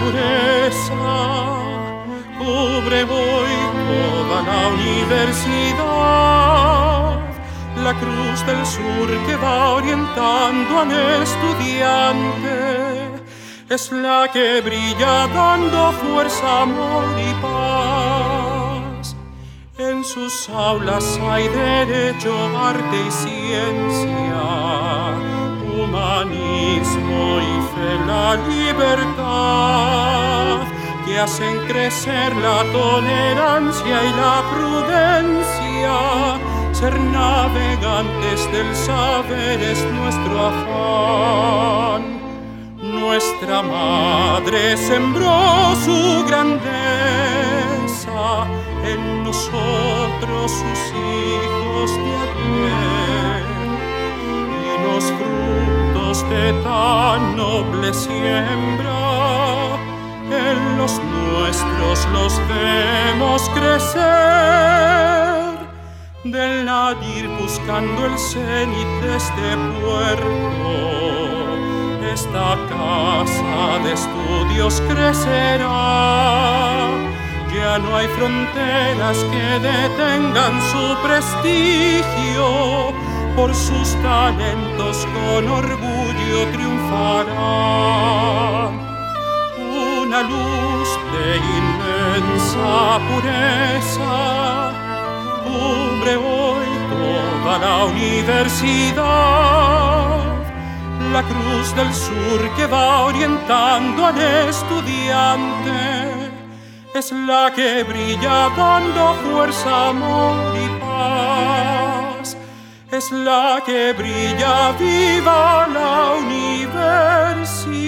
pureza cubre hoy toda la universidad. La cruz del sur que va orientando al estudiante es la que brilla dando fuerza, amor y paz. En sus aulas hay derecho, arte y ciencia, humanismo y fe, la libertad, que hacen crecer la tolerancia y la prudencia. Ser navegantes del saber es nuestro afán. Nuestra madre sembró su grandeza en nosotros, sus hijos de ayer, y los frutos de tan noble siembra en los nuestros los vemos crecer. Del nadir buscando el cenit de este puerto, esta casa de estudios crecerá. Ya no hay fronteras que detengan su prestigio, por sus talentos con orgullo triunfará. Una luz de inmensa pureza cubre hoy toda la universidad. La cruz del sur que va orientando al estudiante es la que brilla dando fuerza, amor y paz. Es la que brilla, viva la universidad.